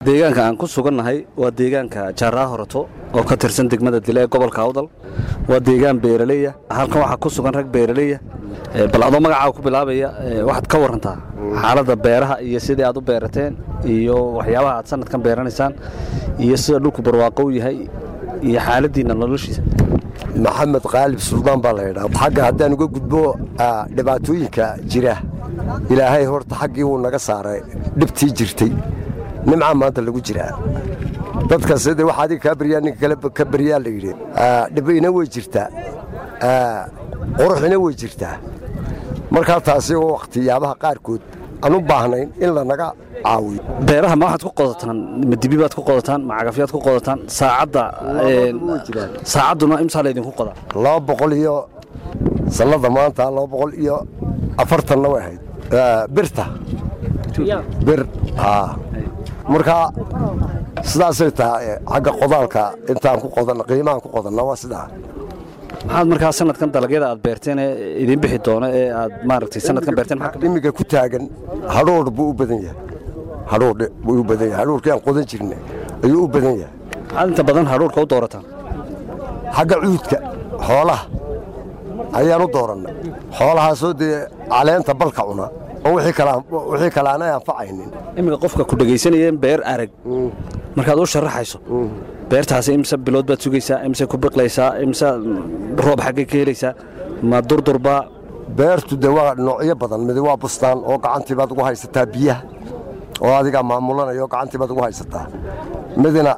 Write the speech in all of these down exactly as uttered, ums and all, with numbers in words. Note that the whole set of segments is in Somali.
deegaanka aan ku sugannahay waa deegaanka Jaaraa Horato oo ka tirsan degmada Dile ee gobolka Awdal waa deegaan beeraley ah halkan waxa ku sugan rag beeraley ah bal adoo magacaaga ku bilaabaya waxaad ka warantaa xaaladda beeraha iyo sidii aad u beerateen iyo waxyaabaha aad sanadkan beeranaysaan iyo sida dhulku barwaaqo u yahay iyo xaaladiina noloshiisa. maxamed qaalib suldaan baa la yiraahdaa xagga haddaan uga gudbo dhibaatooyinka jira ilaahay horta xaggii uu naga saaray dhibtii jirtay nimca maanta lagu jiraa dadka sida waxa adiga ka bariyaan ninka kale ka bariyaa la yiri dhibina way jirtaa quruxina way jirtaa marka taasi oo waqtiyaabaha qaarkood aan u baahnayn in la naga caawiyo. beeraha ma waxaad ku qodataan ma dibi baad ku qodataan ma cagafyaad ku qodataan saacadda saacaduna imsa leedin ku qodaa laba boqol iyo sanada maanta laba boqol iyo afartan way ahayd birta bir ah marka sidaasay tahay xagga qodaalka intaan ku qodan qiimahan ku qodanna waa sidaa. maxaad markaa sanadkan dalagyada aad beerteen ee idin bixi doona ee aad maaragtay sanadkan beerteen maxaa imiga ku taagan hadhood buu u badan yahay hadhood buu u badan yahay hadhoodkii aan qodan jirnay ayuu u badan yahay. maxaad inta badan hadhoodka u doorataan xagga cuudka xoolaha ayaan u doorannay xoolahaasoo dee caleenta balka cuna oo wixii kale wixii kale aan anfacaynin. imiga qofka ku dhageysanayeen beer arag markaad u sharaxayso beertaasi imsa bilood baad sugaysaa imsa ku biqlaysaa imsa roob xagga ka helaysaa ma durdurba beertu de waa noocyo badan mid waa bustaan oo gacantii baad ugu haysataa biyaha oo adiga maamulanayo gacantii baad ugu haysataa midna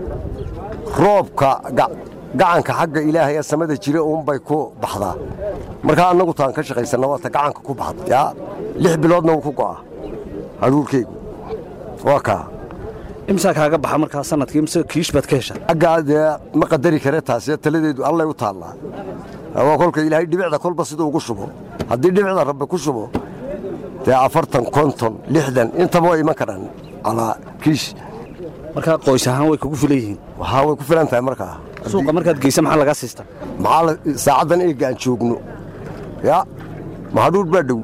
roobka gacanka xagga ilaahay ee samada jira uun bay ku baxdaa marka anagu taan ka shaqaysana waa ta gacanka ku baxda yaa lix biloodna uu ku go'a haruurkeygu waa ka imsa kaaga baxa markaa sanadkii imsa kiish baad ka heshaa agga ma qadari kare taasi taladeedu alla u taala waa kolka ilaahay dhibicda kolba sidoo ugu shubo haddii dhibicda rabbi ku shubo taa afartan konton lixdan inta way iman karaan ala kiish markaa qoys ahaan way kugu filayeen waxa way ku filan tahay markaa suuqa markaad geysa maxaa laga siistaa maxaa saacadan ee gaan joogno ya ma hadhuur baa dhow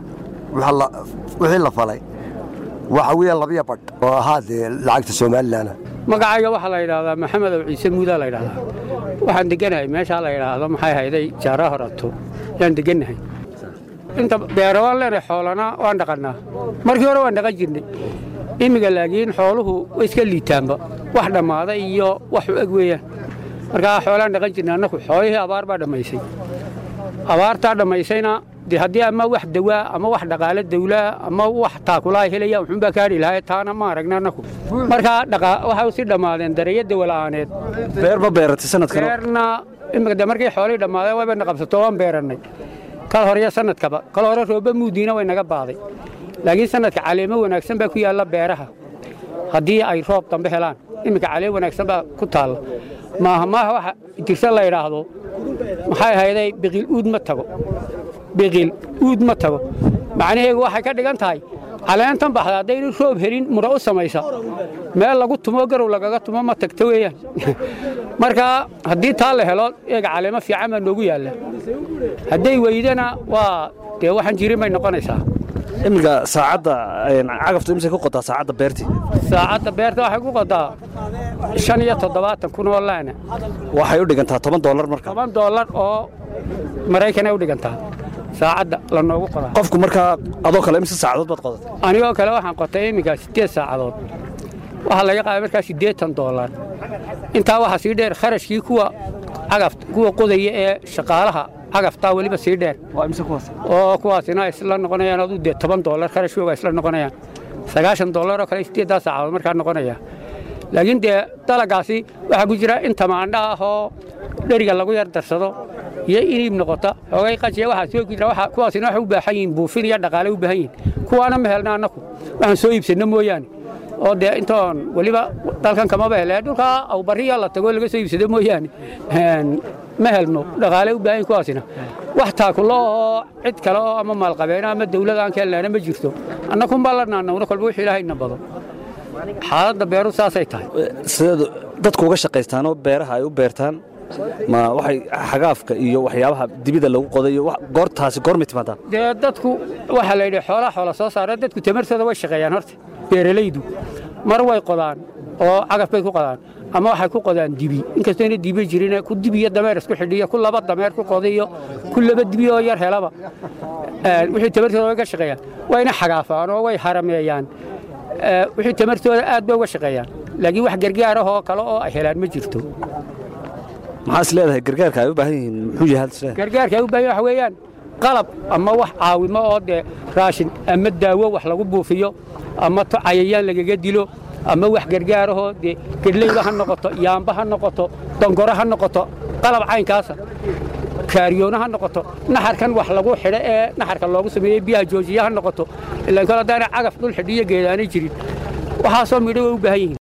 wixii la falay waxa weeyaan labiya badh oo ahaadee lacagta Soomaaliland magacayga waxa la yiraahdaa maxamed ciise muuda la yiraahdaa waxaan deganahay meesha la yiraahdo maxay hayday Jaaraa Horato yaan deganahay inta beerawan leeyahay xoolana waan dhaqanaa markii hore waan dhaqan jirnay imiga laakiin xooluhu way iska liitaanba wax dhamaaday iyo wax u eg weeyaan marka xoolaan dhaqan jirnaa anagu xoolihii abaar baa dhamaysay abaarta dhamaysayna dii haddii ama wax dawaa ama wax dhaqaale dawlaa ama wax taakulaay helaya wuxuu baa kaari lahaay taana ma aragna anagu marka dhaqa waxa si dhamaadeen dareyada walaaneed beerba beeratay sanadkan beerna imika markay xoolihii dhamaadeen way baan qabsato waan beeranay kala hore sanadkaba kala hore rooba muudina way naga baaday laakiin sanadka caleemo wanaagsan baa ku yaala beeraha haddii ay roob dambe helaan imika caleemo wanaagsan baa ku taal maaha maaha waxa jirsan la yiraahdo maxay hayday biqil uud ma tago biqil uud ma tago macnaheedu waxay ka dhigan tahay caleentan baxda haday roob helin mura u samaysa meel lagu tumo garow lagaga tumo ma tagto weeyaan marka haddii taa la helo eega caleemo fiican ma noogu yaala haday weydana waa dee waxaan jirin bay noqonaysaa. imiga saacadda cagaftu imsa ku qodaa saacadda beertii saacadda beerta waxay ku qodaa shan iyo toddobaatan kun oo laana waxay u dhigantaa toban dollar marka toban dollar oo Mareykan ay u dhigantaa saacadda la noogu qodaa qofku marka adoo kale imsa saacadood baad qodatay anigoo kale waxaan qotay imiga siddeed saacadood waxa laga qaaday marka siddeetan dollar inta waxa sii dheer kharashkii kuwa cagafta kuwa qodaya ee shaqaalaha cagafta waliba sii dheer waa imsa kuwaas oo kuwaasina isla noqonayaan adu toban dollar kharashkooga isla noqonayaan sagaashan dollar oo kale siddeed saacadood marka noqonaya laakiin dee dalagaasi waxa ku jira inta maandha ah oo dheriga lagu yar darsado iyo inib noqota xoogay qajiya waxa soo jira waxa kuwaasina waxa u baahan yihiin buufin iyo dhaqaale u baahan yihiin kuwaana ma helna anaku waxaan soo iibsanay mooyaan oo dee intaan waliba dalkan kama beelay dhulka aw bariya la tago laga soo iibsaday mooyaan ma helno dhaqaale u baahan kuwaasina wax taakulo oo cid kale oo ama maal qabeena ama dawladda aan ka helnaa ma jirto annagu ma la naanawna kolba wixii ilaahayna bado xaaladda beeru saasay tahay sida dadku uga shaqaystaan oo beeraha ay u beertaan ma waxay xagaafka iyo waxyaabaha dibida lagu qodayo goortaasi goormay timaadaa dee dadku waxa la yidhi xoolaha xoola soo saara dadku tamartooda way shaqeeyaan horta beeralaydu mar way qodaan oo cagaf bay ku qodaan ama waxay ku qodaan dibi inkastoo inay dibi jirin ku dibiyo dameer isku xidhiyo ku laba dameer ku qodiyo ku laba dibi oo yar helaba wixii tamartooda ka shaqeeyaan waa inay xagaafaan oo way harameeyaan wixii tamartooda aad bay uga shaqeeyaan laakiin wax gargaar ah oo kale oo ay helaan ma jirto maxaa is leedahay gargaarka ay u baahan yihiin muxuu yahay hadda gargaarka ay u baahan waxa weeyaan qalab ama wax caawimo oo de raashin ama daawo wax lagu buufiyo ama to cayayaan lagaga dilo ama wax gargaar ah oo de gedleyda ha noqoto yaamba ha noqoto dongoro ha noqoto qalab caynkaas kaariyoona ha noqoto naxarkan wax lagu xidho ee naxarka loogu sameeyay biyaha joojiya ha noqoto ilaa kala daana cagaf dul xidhiyo geedaanay jirin waxa soo midho u baahan yihiin